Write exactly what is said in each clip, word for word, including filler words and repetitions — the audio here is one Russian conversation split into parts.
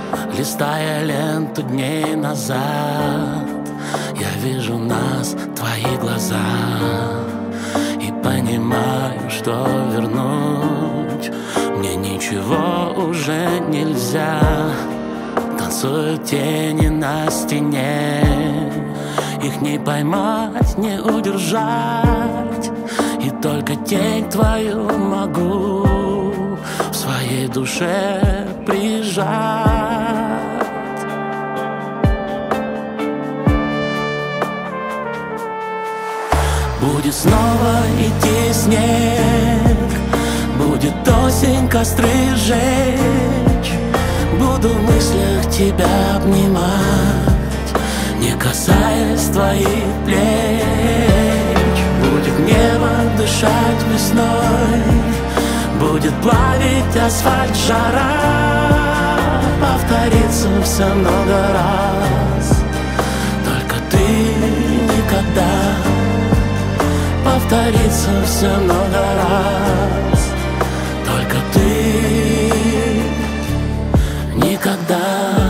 Листая ленту дней назад, я вижу нас, твои глаза, и понимаю, что вернуть мне ничего уже нельзя. Танцуют тени на стене, их не поймать, не удержать, и только тень твою могу в своей душе прижать. Будет снова идти снег, будет осень костры жечь. Буду в мыслях тебя обнимать, не касаясь твоих плеч. Будет небо дышать весной, будет плавить асфальт жара. Повторится все много раз, только ты никогда. Повторится все много раз, только ты никогда.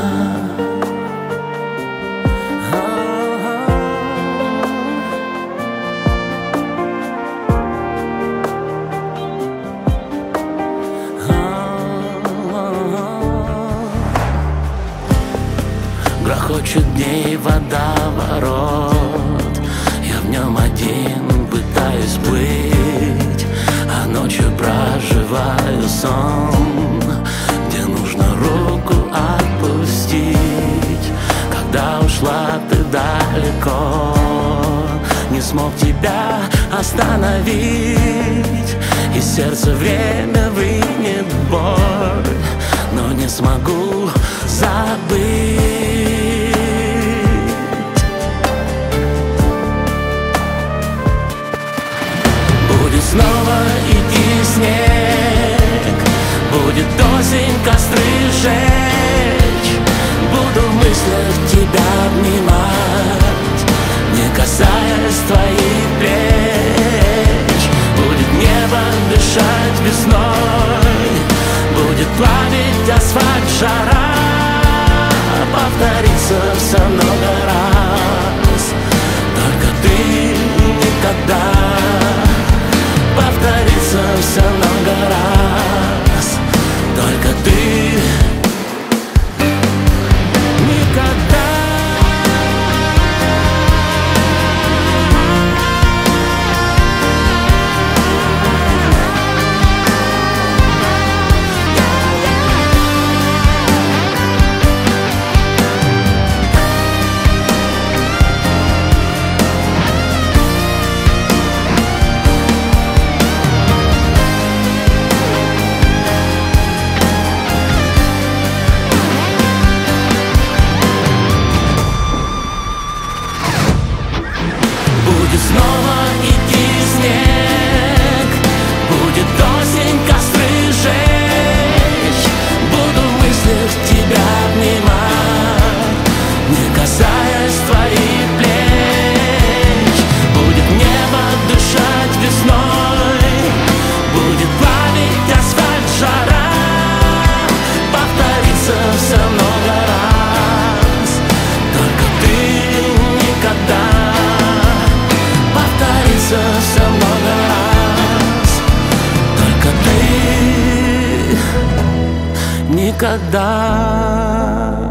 Грохочет дней водоворот, я в нем один пытаюсь плыть, а ночью проживаю сон, где нужно руку отпустить. Когда ушла ты далеко, не смог тебя остановить, и сердце время вынет боль, но не смогу забыть. Будет снова идти снег, будет осень костры жечь. Буду в мыслях тебя обнимать, не касаясь твоих плеч. Будет небо дышать весной, будет плавить асфальт жара. Повторится все много раз, только ты никогда. Повторится все много раз, только ты никогда. Будет снова идти снег, будет осень костры жечь. Буду в мыслях тебя обнимать, не касаясь твоих плеч. Будет небо дышать весной, будет плавить асфальт жара. Повторится все много раз, только ты никогда. Повторится все много раз, только ты никогда.